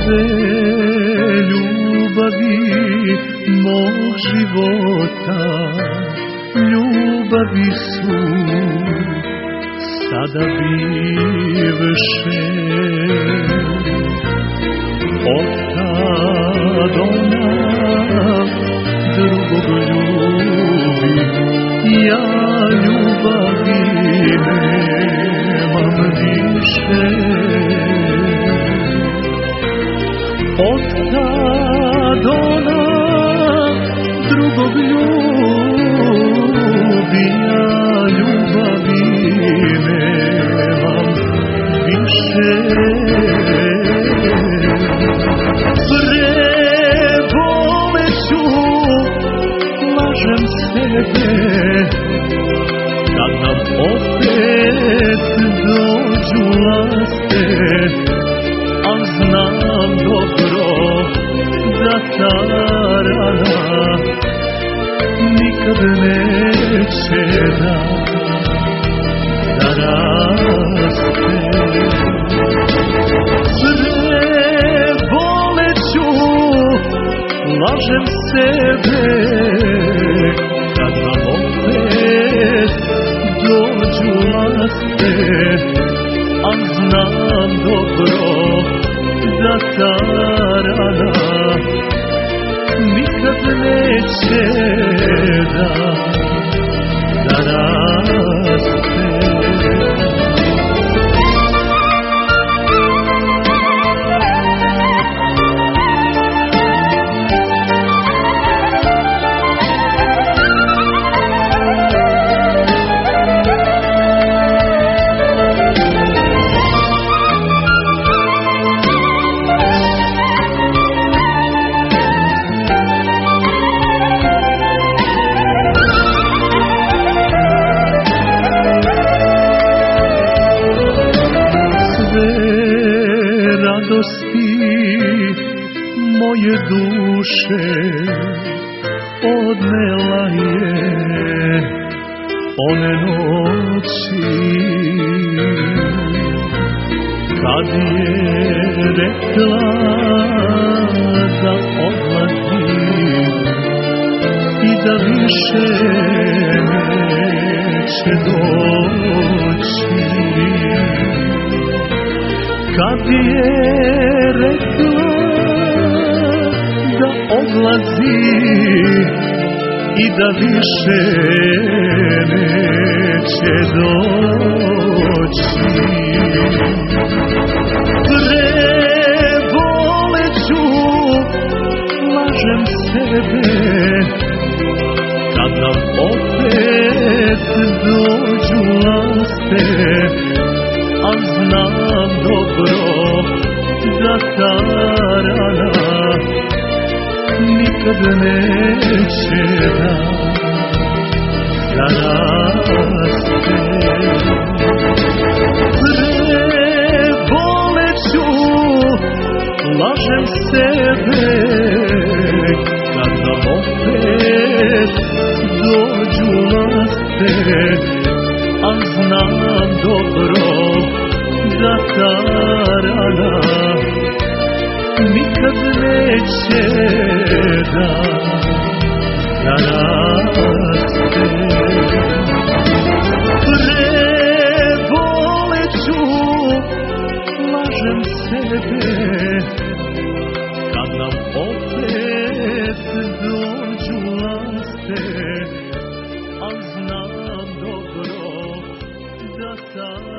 Sve ljubavi mog života, ljubavi su sada bivše. Otkad ona drugog ljubi, ja ljubavi nemam više. Otkad ona drugog ljubi, ja ljubavi nemam više. Preboleću, lažem sebe, kad nam opet dođu laste, al znam dobro da ta rana nikad neće da raste. Preboleću, lažem sebe, kad nam opet dođu laste, al znam dobro da ta rana nikad neće da raste. Radosti moje duše odnela je one noći, kad je rekla da odlazi i da više neće doći. Kad je rekla da odlazi i da više neće doći. Preboleću, lažem sebe, kad nam opet dođu laste, al znam dobro da ta rana nikad neće da raste. Preboleću, lažem sebe, kad nam opet dođu laste, al znam dobro da ta rana nikad neće da raste. Preboleću, lažem sebe, kad nam opet dođu laste, al znam dobro da ta